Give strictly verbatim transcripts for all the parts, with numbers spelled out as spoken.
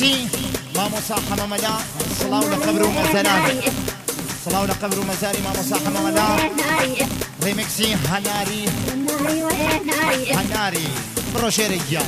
ريمكسي مامۆسا حەمەمەلا سڵاو لە قەبر و مەزەران سڵاو لە قەبر و مەزاری مامۆسا حەمەمەلا ريمكسي هەناری هەناری بڕۆ شێرێک گیان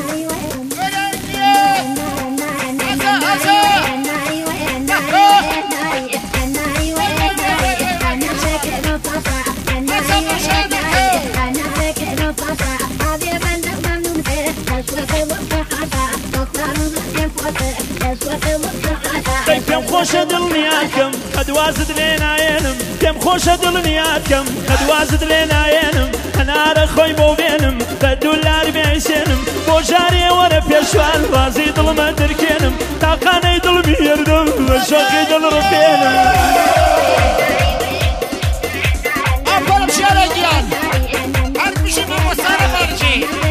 پێم خۆشە دڵنیاکەم کە دوازت لێ نایێنم پێم خۆشە دڵنیاکەم کە دوازت لێ نایێنم هەنارە خۆی بۆ بێنم بە دولار بێسێنم بۆ ژارێ وەرە پێشوان وازی دڵمە دەرکێنم تاقانەی دڵمی هێردم بە شۆقی دڵ ڕفێنم ئەپەرم شێرێکیان هەر بژی مامۆسارە بەرجی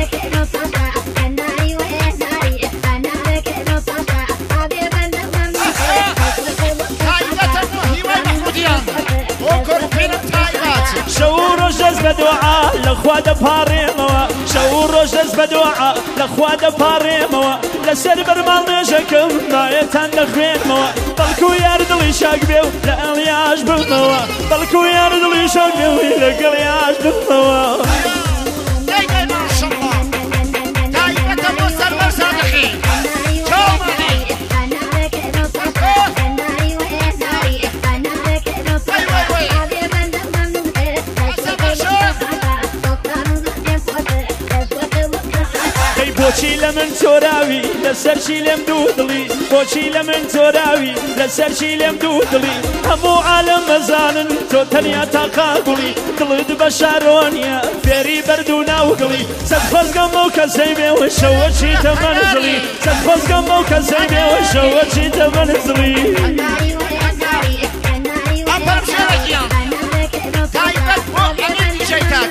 شەو ڕۆژ دەست بە دوعا لەخوا دەپاڕێمەوە شەو ڕۆژ دەست بە دوعا لەخوا دەپاڕێمەوە لەسەر بەرماڵ نوێژەکەم نایەتان دەخوێنمەوە بەڵکو یار دڵی شاک بێ و لە ئەڵیاش بمەوە بەڵکو یار دڵی شاک بێ و لەگەڵ یاش بمەوە بۆچی لە من تۆراوی لەسەرچی لێم دوو دڵی بۆچی لە من تۆراوی لەسەرچی لێم دوو دڵی هەموو عالەم مەزانن تۆ تەنیا تاقاگوڵی دڵت بە شارۆنیە فێری بەرد و ناوگڵی سەد خۆزگەم بەو کەسەی بێوە شەوە چیتە مەنزڵی سەد خۆزگەم بەو کەسەی بێوە شەوە چیتە مەنزڵی ئەپەرم شێرێکیان تایبەت بۆ ئەمیتی شەیتان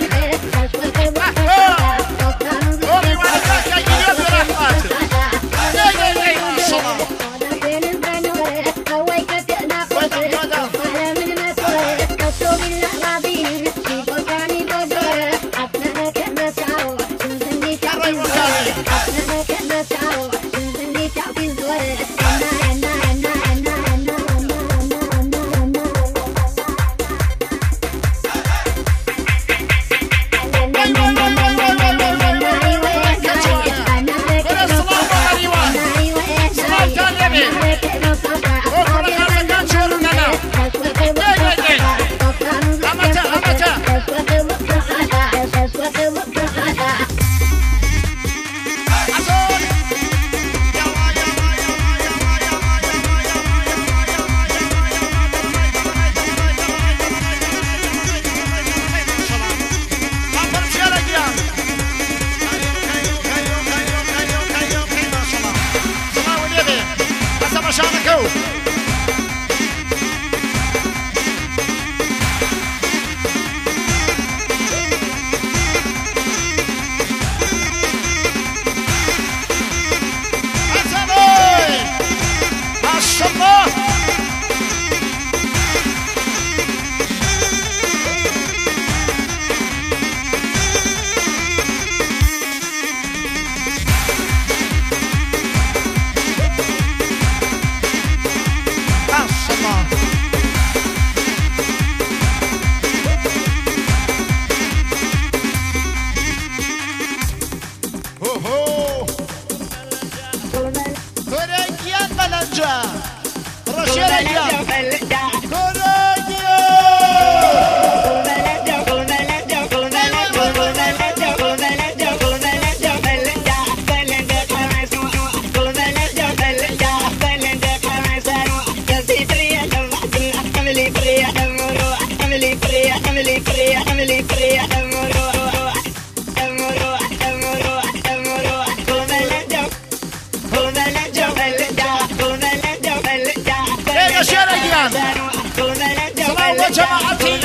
جماعتي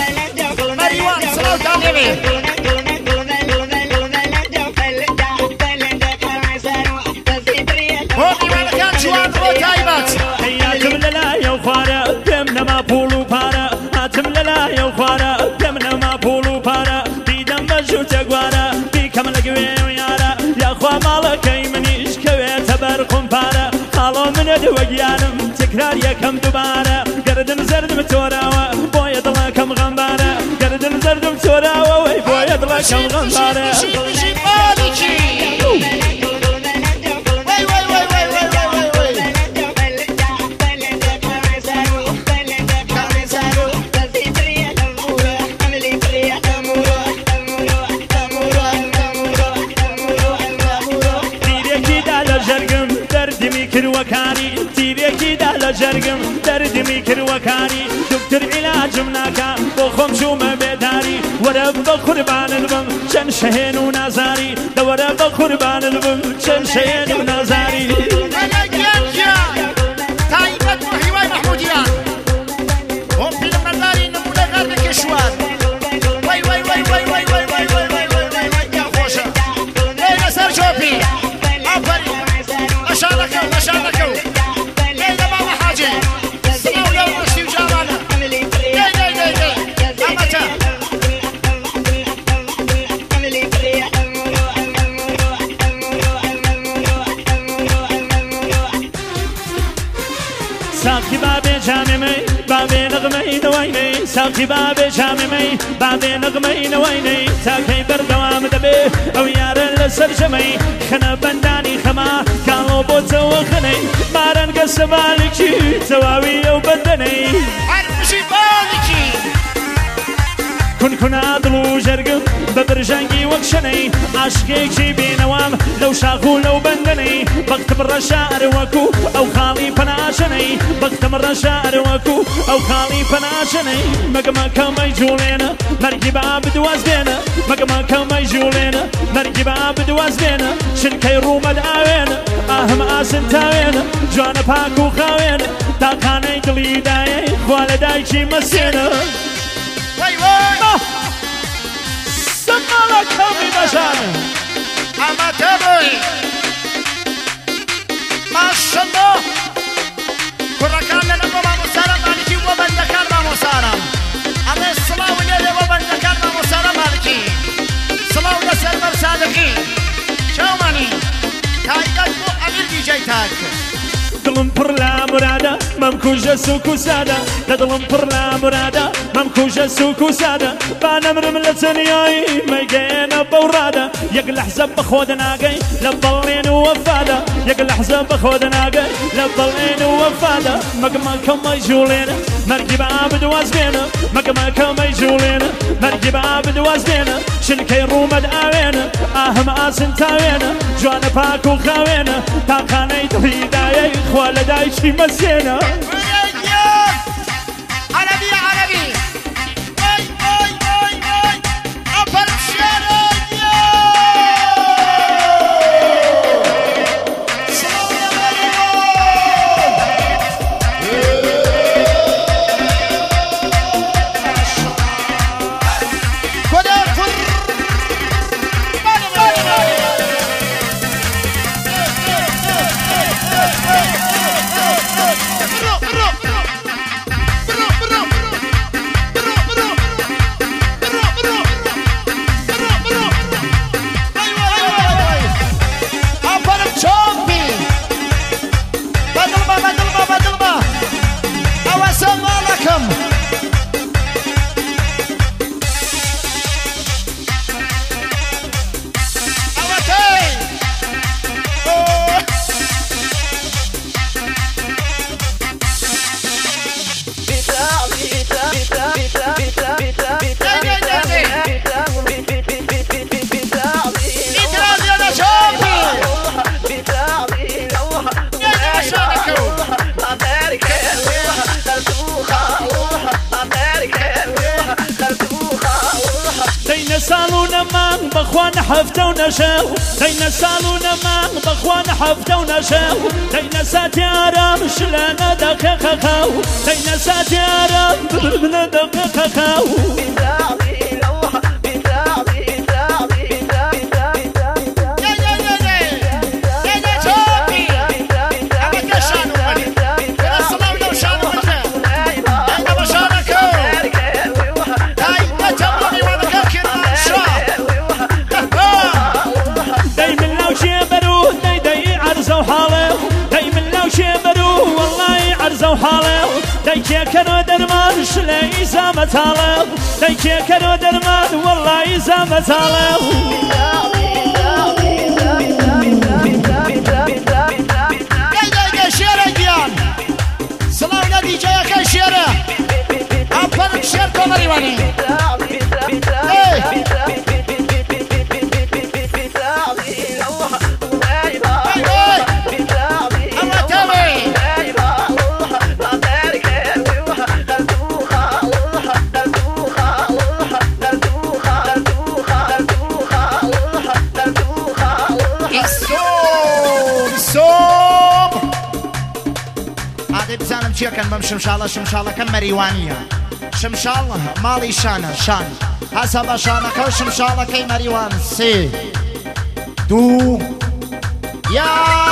مريوان صلاة تعليمي هوقي ملكان جوان رو تايبات حياكم للا يا وخارا دمنا ما بولو بارا هاتم للا يا وخارا دمنا ما بولو بارا ديدم بجو تقوارا بيكم لقوي ويارا يا اخوا مالكي منيش كويت برقم بارا وقيانم تكرار يكم دبارة قردن زردم توراوة بويا دلكم غنبارة قردن زردم توراوة بويا دلكم غنبارة وكاني تيريكي دالا جرقم دردمي كروكاني دكتور علاج مناكا بخم شو ما بيداري ورب قربان البم شن شهين ونازاري ورب قربان البم شن شهين ونازاري انا جاجا تايبت وحيواي محموديان هم في المداري نمونا غير كشوار واي واي واي واي واي واي واي واي واي واي واي واي يا خوشة لينا سر شوبي افري اشاركوا اشاركوا لينا بابا حاجي سمعوا لو رشتي وجارانا دي دي دي دي امتا ساقي بابي جاممي بابي نغمي نويني ساقي بابي جاممي بابي نغمي نويني ساقي بردوام دبي او يارن لسر جمي خنا بنداني خما كانوا بوتا وخني مارن قسم مالكي تواوي وبدني عرفشي بالكي كن كن عدلو جرقم ببرجانجي وكشني عشقيكي بينوام لو شاخو لو بندني بكتب الرشاعر وكو او خالي بناشني بكتب الرشاعر وكو او خالي بناشني مقما كما يجولينا مرقي باب دوازبينا مقما كما يجولينا مرقي باب دوازبينا شنكي روما داوينا اهم اسن تاوينا جوانا باكو خاوينا تاقاني دلي داي والدايكي مسينا واي واي سمالك كمي بشان اما تبوي ما شاء الله كركان لنا بابا مسارة مالكي وبندكان ما مسارة اما الصلاة وليلة وبندكان ما مسارة مالكي صلاة ولسر مرسادكي شو ماني تايقات بو امير دي جايتاك دلم پر لا مرادا ممكوجة سوكو سادة دلم پر لا مرادا ممكوجة سوكو سادة بانمر من لتنياي ميقين بورادا يقل حزب بخود ناقي لبالين وفادا يقل حزب بخود ناقي لبالين وفادا مقما كما يجولين مرقب عابد وازبينا مقما كما يجولين مرقب عابد وازبينا شنكي رومد آوينا اهم آسن تاوينا جوانا باكو خاوينا تاقاني تفيداي والدايكي مسينا عربي عربي واي واي واي واي ابر شارع السلام عليكم كده فر سالونا مان بخوان حفته ونشاو دينا سالونا مان بخوان حفته ونشاو دينا ساتي عرام شلانا دقيقة خاو دينا ساتي عرام بلبنا دقيقة خاو برزە و حاڵێ دەیکێکەنەوە دەرمان شلەی زامەتاڵێ دەیکێکەنەوە دەرمان وەڵڵی زامەتاڵێ شێرە گیان سڵاو لە دیجەیەکەی شێرە ئەپەرم شێر کۆمەریوانی بزانم چیەکەن بەم شمشاڵە شمشاڵەکە مەریوانیە شمشاڵ ماڵی شانە شان هەسە بە شانەکە و شمشاڵەکەی مەریوان سێ دوو یا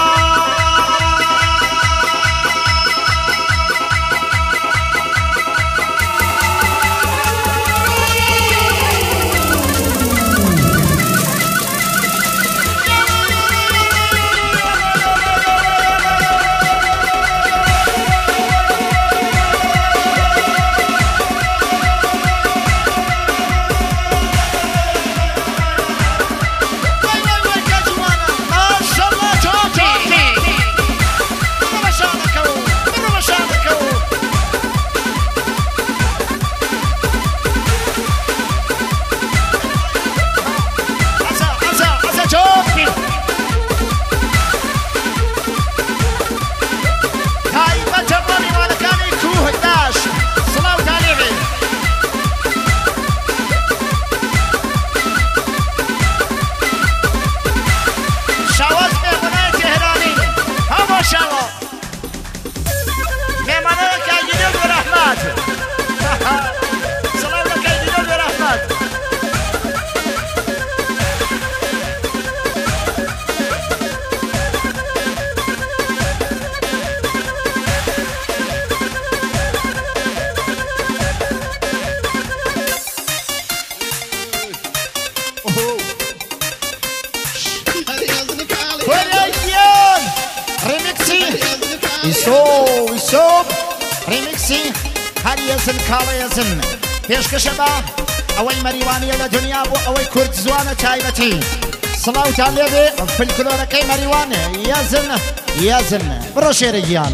کاڵێزن پێشکەشە بە ئەوەی مەریوانیە لە دنیا بۆ ئەوەی کورد زوانە تایبەتی سڵاوتان لێبێ فلکلۆرەکەی مەریوانە یازن یازن بڕۆ شێرە گیان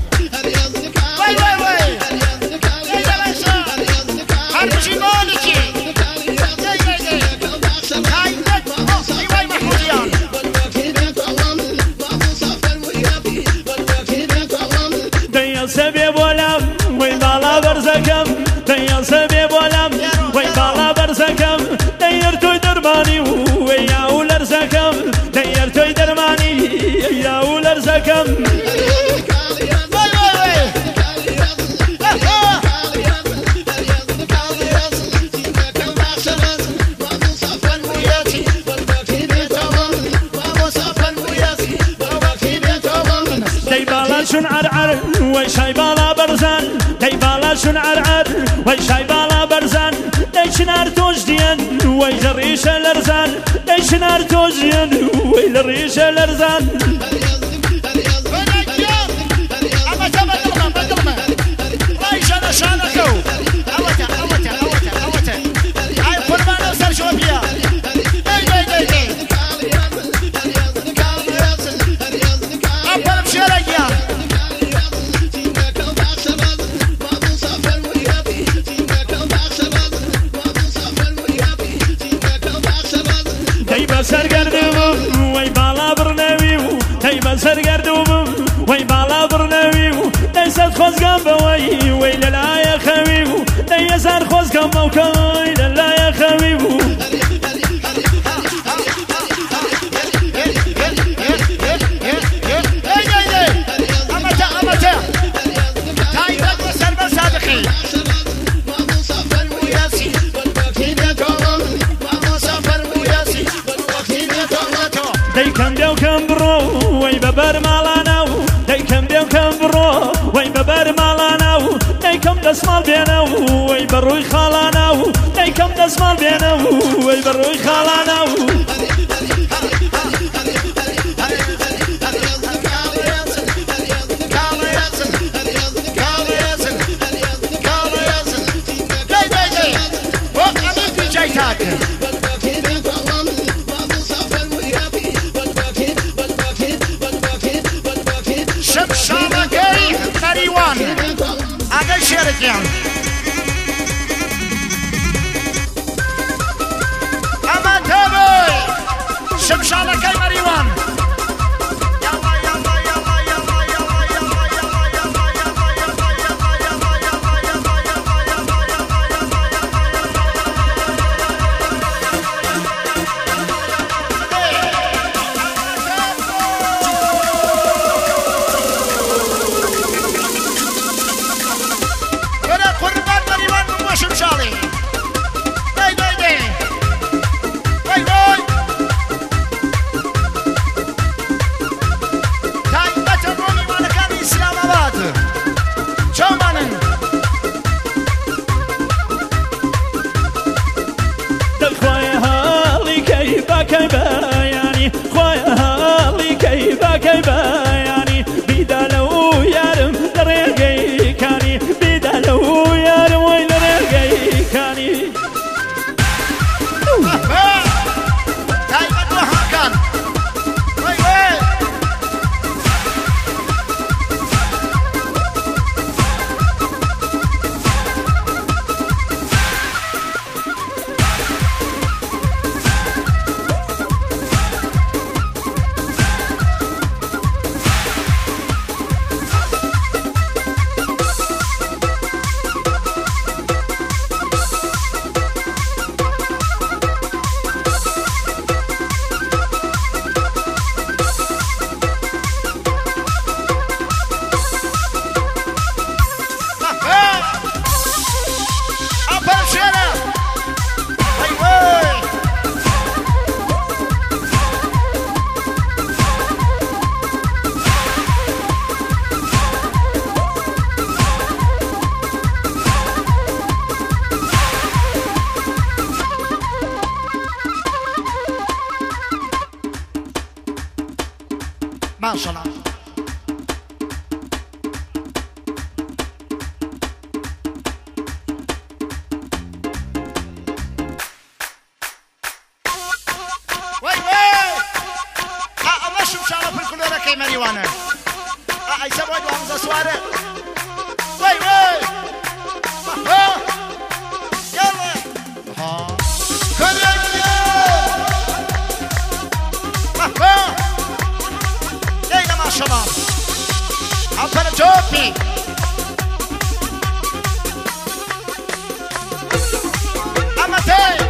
هەرچی مالکی هیوای مەحمودیان دەیەسە بێ بۆلام وەی باڵا بەرزەکەم دەیەسە بێ بۆلام وەی باڵا بەرزەکەم دەیەر تۆی دەرمانی وەی یاو لەرزەکەم دەیەر تۆی دەرمانی یاو لەرزەکەم دەی باڵا شون عەرعەر وەی شای باڵا بەرزان دەی باڵا شون عەرعەر وەی شای باڵا بەرزان دەی چنار تۆش دیەن وەی لە ڕیشە لەرزان دەی چنار تۆش دیەن وەی لە ڕیشە لەرزان سەرگەردووم وەی باڵا بڕنەوی و تەی بە سەرگەردووم وەی باڵا بڕنەوی و دەی سەد خۆزگەم بەوەی وەی لەلایە خەوی و دەی هەزار خۆزگەم بەوکەوەی لەلایە خەوی و دەیکەم دێو کەم بڕۆ وەی بەبەر ماڵانە و دەیکەم دێو کەم بڕۆ وەی بەبەر ماڵانە و دەیکەم دەسماڵ بێنە و وەی بەڕووی خاڵانە و دەیکەم دەسماڵ بێنە و وەی بەڕووی خاڵانە و دقي شيرتيان اما تابي شمشانكي مريوان بياني خويا هالي كيفا كيفا يعني بدالو يارم لريقي كاني بدالو يارم وين لريقي كاني دايما وهاكان وي وي ما شاء الله وي وي اه الله شو شاء الله في الكل كي مريوانا اه يسوي وامزه سواره وي وي ها يلا ها كل ها يا شباب عبر جوبي أمتي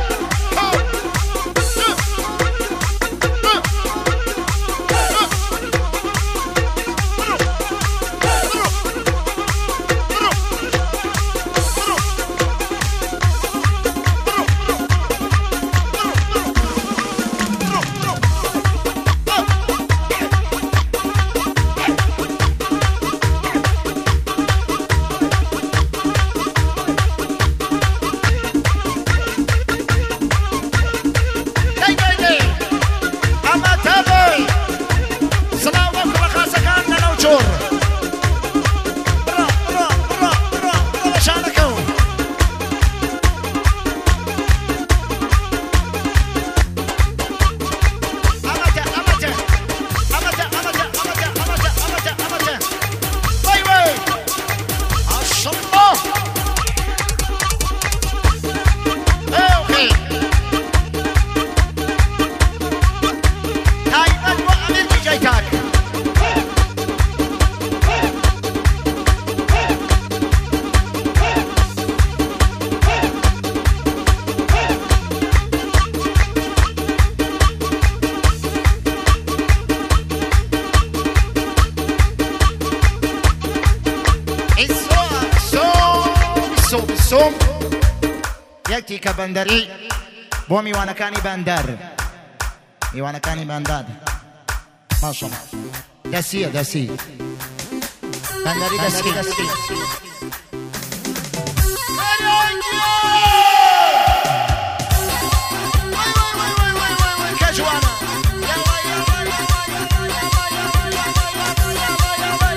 سوم يأتي كبندري بو ميوانكاني بندر ميوانكاني بندر ما شاء الله دسية دسي بندري دسي دسي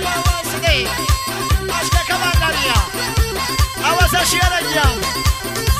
Awas asyik aja.